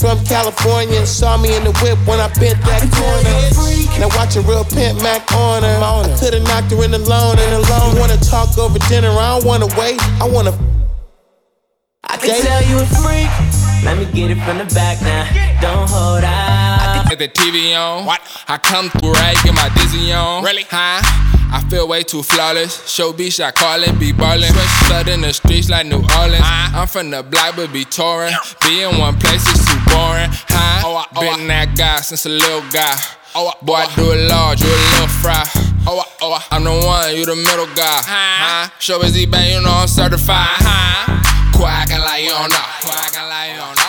from California and saw me in the whip when I bent that corner. Now watch a real pimp Mac on her. I could've knocked her in alone. You wanna talk over dinner, I don't wanna wait. I wanna. I can tell you a freak. Let me get it from the back now. Don't hold out. Get the TV on. What? I come through right, get my dizzy on. Really? Huh? I feel way too flawless. Show B shot callin', be ballin'. Fresh blood in the streets like New Orleans. I'm from the block, but be touring. Be in one place is too boring. Huh? Been that guy since a little guy. Boy, I do it large, you a little fry. I'm the one, you the middle guy. Show busy bang, you know I'm certified. Quackin' like you don't know.